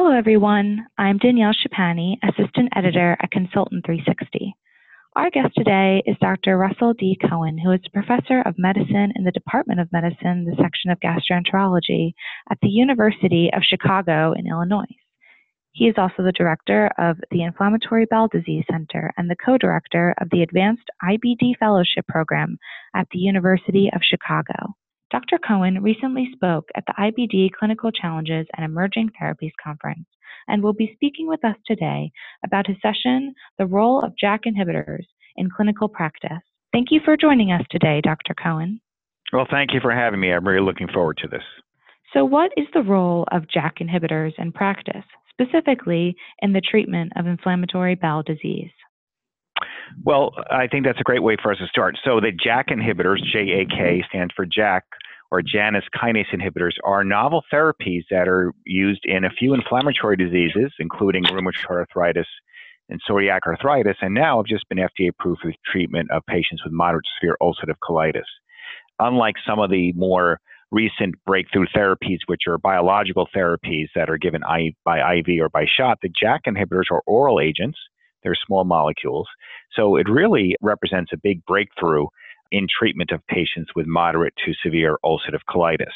Hello, everyone. I'm Danielle Shapani, Assistant Editor at Consultant 360. Our guest today is Dr. Russell D. Cohen, who is a professor of medicine in the Department of Medicine, the section of gastroenterology at the University of Chicago in Illinois. He is also the director of the Inflammatory Bowel Disease Center and the co-director of the Advanced IBD Fellowship Program at the University of Chicago. Dr. Cohen recently spoke at the IBD Clinical Challenges and Emerging Therapies Conference and will be speaking with us today about his session, The Role of JAK Inhibitors in Clinical Practice. Thank you for joining us today, Dr. Cohen. Well, thank you for having me. I'm really looking forward to this. So what is the role of JAK inhibitors in practice, specifically in the treatment of inflammatory bowel disease? Well, I think that's a great way for us to start. So the JAK inhibitors, JAK stands for JAK, or Janus kinase inhibitors, are novel therapies that are used in a few inflammatory diseases, including rheumatoid arthritis and psoriatic arthritis, and now have just been FDA approved for the treatment of patients with moderate to severe ulcerative colitis. Unlike some of the more recent breakthrough therapies, which are biological therapies that are given by IV or by shot, the JAK inhibitors are oral agents. They're small molecules. So it really represents a big breakthrough in treatment of patients with moderate to severe ulcerative colitis.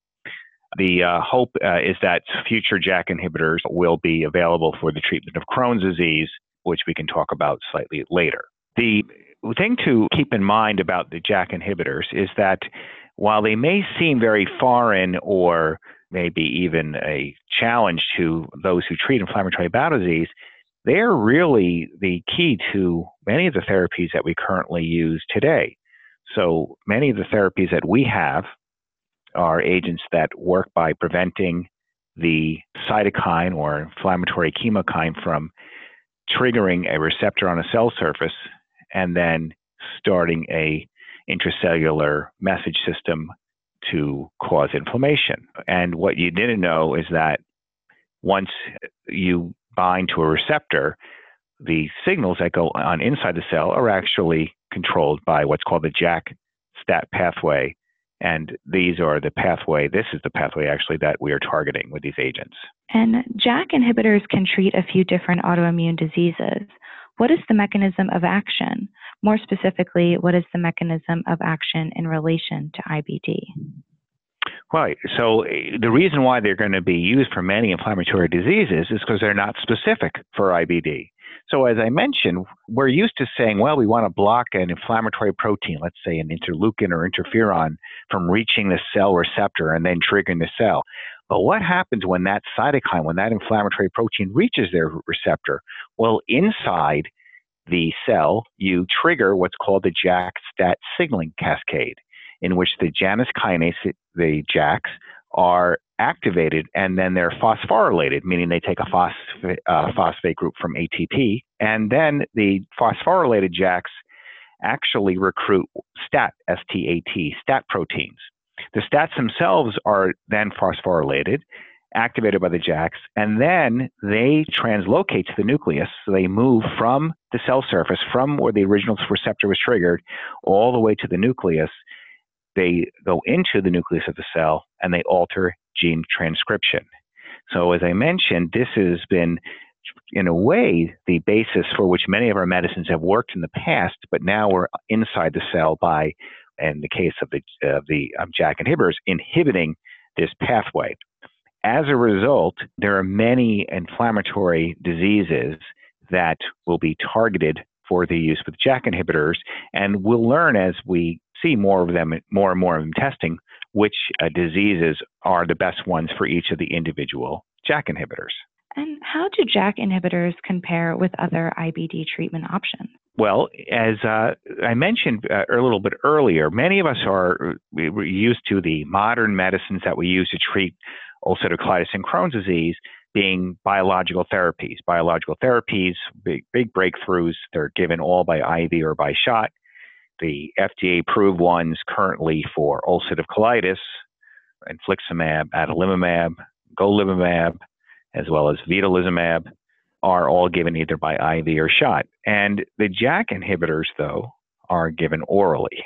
The hope is that future JAK inhibitors will be available for the treatment of Crohn's disease, which we can talk about slightly later. The thing to keep in mind about the JAK inhibitors is that while they may seem very foreign or maybe even a challenge to those who treat inflammatory bowel disease, they're really the key to many of the therapies that we currently use today. So many of the therapies that we have are agents that work by preventing the cytokine or inflammatory chemokine from triggering a receptor on a cell surface and then starting a intracellular message system to cause inflammation. And what you didn't know is that once you bind to a receptor, the signals that go on inside the cell are actually controlled by what's called the JAK-STAT pathway. And this is the pathway actually that we are targeting with these agents. And JAK inhibitors can treat a few different autoimmune diseases. What is the mechanism of action? More specifically, what is the mechanism of action in relation to IBD? Right. So the reason why they're going to be used for many inflammatory diseases is because they're not specific for IBD. So as I mentioned, we're used to saying, well, we want to block an inflammatory protein, let's say an interleukin or interferon, from reaching the cell receptor and then triggering the cell. But what happens when that cytokine, when that inflammatory protein reaches their receptor? Well, inside the cell, you trigger what's called the JAK-STAT signaling cascade, in which the Janus kinase, the JAKs, are activated and then they're phosphorylated, meaning they take a phosphate group from ATP, and then the phosphorylated JAKs actually recruit STAT, S-T-A-T, STAT proteins. The STATs themselves are then phosphorylated, activated by the JAKs, and then they translocate to the nucleus. So they move from the cell surface, from where the original receptor was triggered, all the way to the nucleus. They go into the nucleus of the cell and they alter gene transcription. So as I mentioned, this has been, in a way, the basis for which many of our medicines have worked in the past, but now we're inside the cell by, in the case of the JAK inhibitors, inhibiting this pathway. As a result, there are many inflammatory diseases that will be targeted for the use with JAK inhibitors, and we'll learn as we see more of them, more and more of them testing, which diseases are the best ones for each of the individual JAK inhibitors. And how do JAK inhibitors compare with other IBD treatment options? Well, as I mentioned a little bit earlier, many of us are used to the modern medicines that we use to treat ulcerative colitis and Crohn's disease being biological therapies. Biological therapies, big breakthroughs, they're given all by IV or by shot. The FDA-approved ones currently for ulcerative colitis, infliximab, adalimumab, golimumab, as well as vedolizumab, are all given either by IV or shot. And the JAK inhibitors, though, are given orally.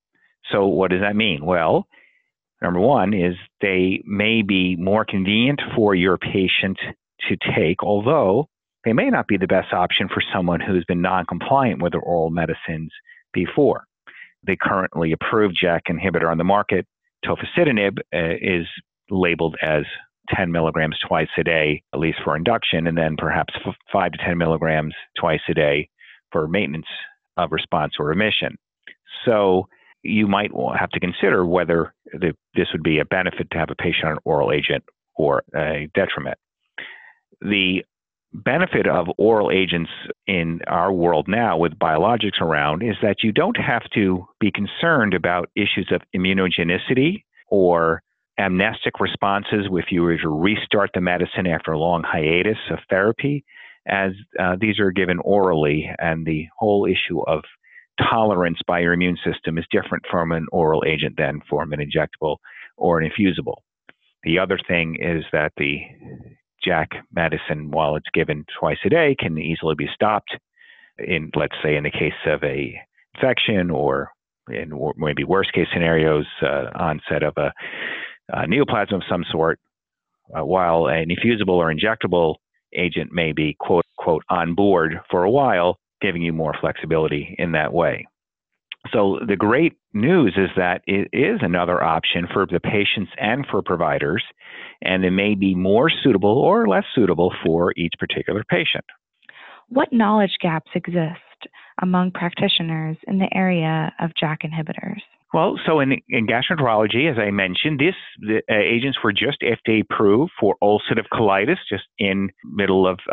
So what does that mean? Well, number one is they may be more convenient for your patient to take, although they may not be the best option for someone who's been non-compliant with their oral medicines before. The currently approved JAK inhibitor on the market, tofacitinib, is labeled as 10 milligrams twice a day, at least for induction, and then perhaps 5 to 10 milligrams twice a day for maintenance of response or remission. So you might have to consider whether this would be a benefit to have a patient on an oral agent or a detriment. The benefit of oral agents in our world now with biologics around is that you don't have to be concerned about issues of immunogenicity or amnestic responses if you were to restart the medicine after a long hiatus of therapy, as these are given orally, and the whole issue of tolerance by your immune system is different from an oral agent than from an injectable or an infusible. The other thing is that the JAK medicine, while it's given twice a day, can easily be stopped in, let's say, in the case of a infection or in maybe worst case scenarios, onset of a neoplasm of some sort, while an infusible or injectable agent may be quote unquote on board for a while, giving you more flexibility in that way. So the great news is that it is another option for the patients and for providers, and it may be more suitable or less suitable for each particular patient. What knowledge gaps exist among practitioners in the area of JAK inhibitors? Well, so in gastroenterology, as I mentioned, the agents were just FDA approved for ulcerative colitis just in middle of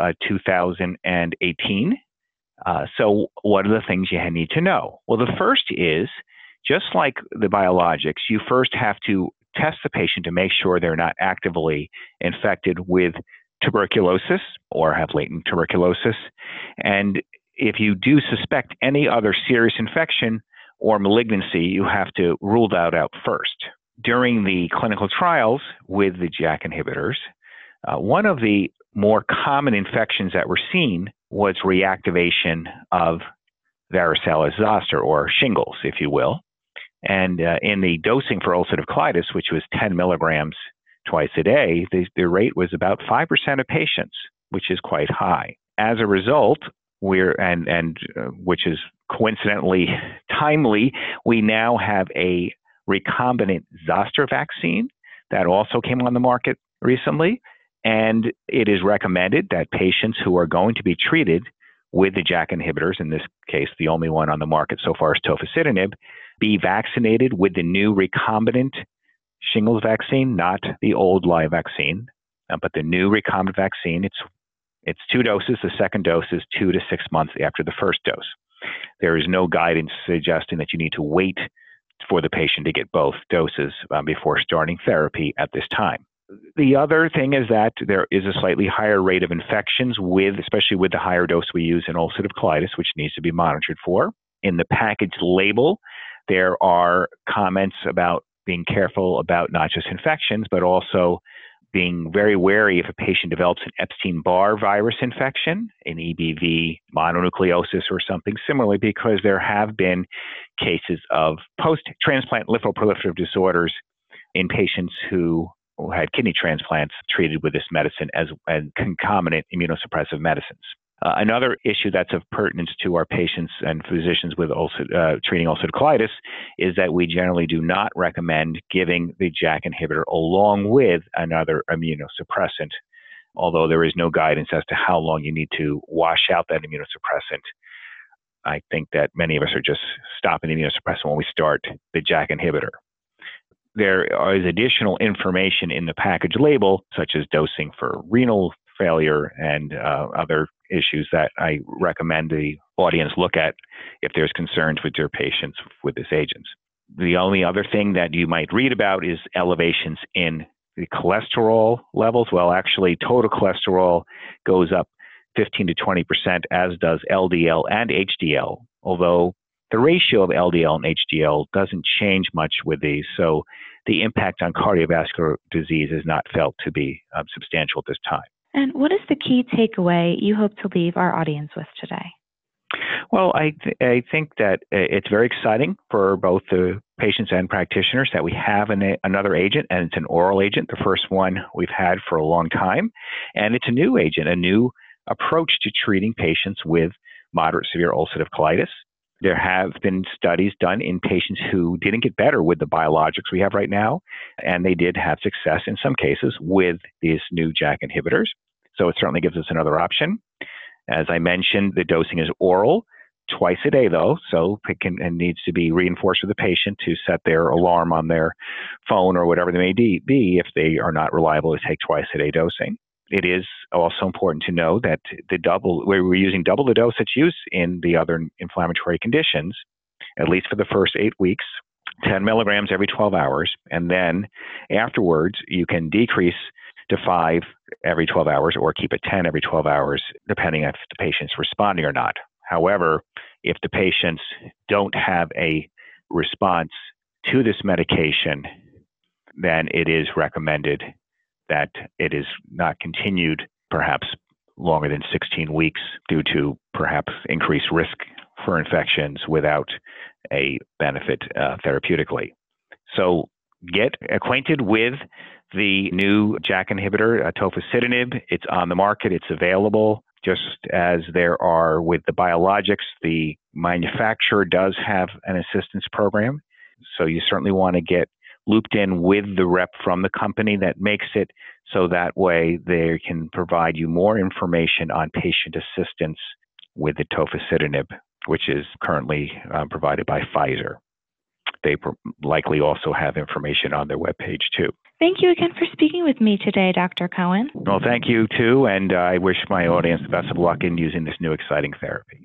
2018. So what are the things you need to know? Well, the first is, just like the biologics, you first have to test the patient to make sure they're not actively infected with tuberculosis or have latent tuberculosis. And if you do suspect any other serious infection or malignancy, you have to rule that out first. During the clinical trials with the JAK inhibitors, one of the more common infections that were seen was reactivation of varicella zoster, or shingles, if you will. And in the dosing for ulcerative colitis, which was 10 milligrams twice a day, the rate was about 5% of patients, which is quite high. As a result, which is coincidentally timely, we now have a recombinant zoster vaccine that also came on the market recently. And it is recommended that patients who are going to be treated with the JAK inhibitors, in this case, the only one on the market so far is tofacitinib, be vaccinated with the new recombinant shingles vaccine, not the old live vaccine, but the new recombinant vaccine. It's 2 doses. The second dose is 2 to 6 months after the first dose. There is no guidance suggesting that you need to wait for the patient to get both doses before starting therapy at this time. The other thing is that there is a slightly higher rate of infections especially with the higher dose we use in ulcerative colitis, which needs to be monitored for. In the package label, there are comments about being careful about not just infections, but also being very wary if a patient develops an Epstein-Barr virus infection, an EBV mononucleosis or something similar, because there have been cases of post-transplant lymphoproliferative disorders in patients who had kidney transplants treated with this medicine as concomitant immunosuppressive medicines. Another issue that's of pertinence to our patients and physicians with treating ulcerative colitis is that we generally do not recommend giving the JAK inhibitor along with another immunosuppressant, although there is no guidance as to how long you need to wash out that immunosuppressant. I think that many of us are just stopping the immunosuppressant when we start the JAK inhibitor. There is additional information in the package label, such as dosing for renal failure and other issues that I recommend the audience look at if there's concerns with your patients with these agents. The only other thing that you might read about is elevations in the cholesterol levels. Well, actually, total cholesterol goes up 15 to 20%, as does LDL and HDL, although the ratio of LDL and HDL doesn't change much with these, so the impact on cardiovascular disease is not felt to be substantial at this time. And what is the key takeaway you hope to leave our audience with today? Well, I think that it's very exciting for both the patients and practitioners that we have another agent, and it's an oral agent, the first one we've had for a long time. And it's a new agent, a new approach to treating patients with moderate severe ulcerative colitis. There have been studies done in patients who didn't get better with the biologics we have right now, and they did have success in some cases with these new JAK inhibitors. So it certainly gives us another option. As I mentioned, the dosing is oral, twice a day though, so it needs to be reinforced with the patient to set their alarm on their phone or whatever they may be if they are not reliable to take twice a day dosing. It is also important to know that we're using double the dose that's used in the other inflammatory conditions, at least for the first 8 weeks, 10 milligrams every 12 hours. And then afterwards, you can decrease to 5 every 12 hours or keep it 10 every 12 hours, depending if the patient's responding or not. However, if the patients don't have a response to this medication, then it is recommended that it is not continued perhaps longer than 16 weeks due to perhaps increased risk for infections without a benefit therapeutically. So get acquainted with the new JAK inhibitor, tofacitinib. It's on the market. It's available. Just as there are with the biologics, the manufacturer does have an assistance program. So you certainly want to get looped in with the rep from the company that makes it, so that way they can provide you more information on patient assistance with the tofacitinib, which is currently provided by Pfizer. They likely also have information on their webpage too. Thank you again for speaking with me today, Dr. Cohen. Well, thank you too, and I wish my audience the best of luck in using this new exciting therapy.